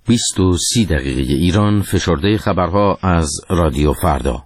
20:30 ایران. فشرده خبرها از رادیو فردا.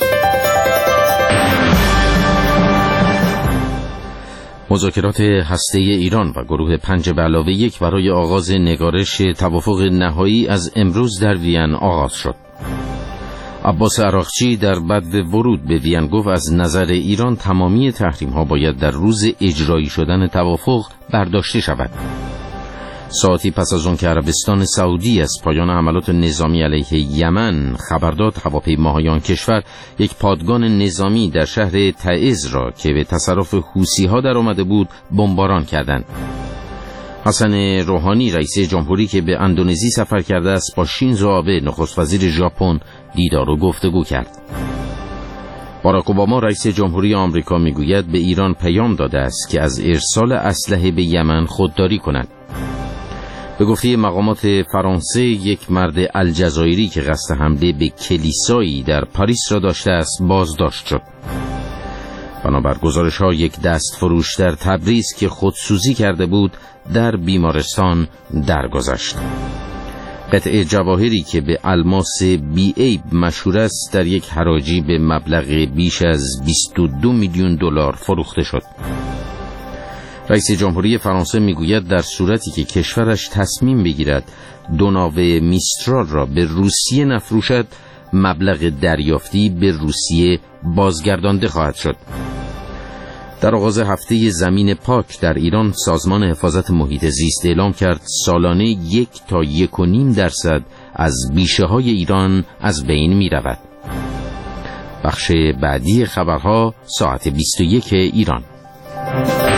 مذاکرات هسته‌ای ایران و گروه 5+1 برای آغاز نگارش توافق نهایی از امروز در وین آغاز شد. عباس عراقچی در بدو ورود به وین گفت از نظر ایران تمامی تحریم‌ها باید در روز اجرایی شدن توافق برداشته شود. ساعتی پس از آن که عربستان سعودی از پایان حملات نظامی علیه یمن خبر داد، هواپیماهای آن کشور یک پادگان نظامی در شهر تعز را که به تصرف حوثی‌ها در آمده بود بمباران کردند. حسن روحانی رئیس جمهوری که به اندونزی سفر کرده است با شینزو آبه نخست وزیر ژاپن دیدار و گفتگو کرد. باراک اوباما رئیس جمهوری آمریکا میگوید به ایران پیام داده است که از ارسال اسلحه به یمن خودداری کند. به گفته مقامات فرانسه، یک مرد الجزایری که قصد حمله به کلیسایی در پاریس را داشته است بازداشت شد. بنابر گزارش‌ها یک دستفروش در تبریز که خودسوزی کرده بود در بیمارستان درگذشت. قطعه جواهری که به الماس بی عیب مشهور است در یک حراجی به مبلغ بیش از 22 میلیون دلار فروخته شد. رئیس جمهوری فرانسه میگوید در صورتی که کشورش تصمیم بگیرد دو ناو میسترال را به روسیه نفروشد، مبلغ دریافتی به روسیه بازگردانده خواهد شد. در آغاز هفته زمین پاک در ایران، سازمان حفاظت محیط زیست اعلام کرد سالانه 1 تا 1.5% از بیشه‌های ایران از بین می رود. بخش بعدی خبرها ساعت 21 ایران.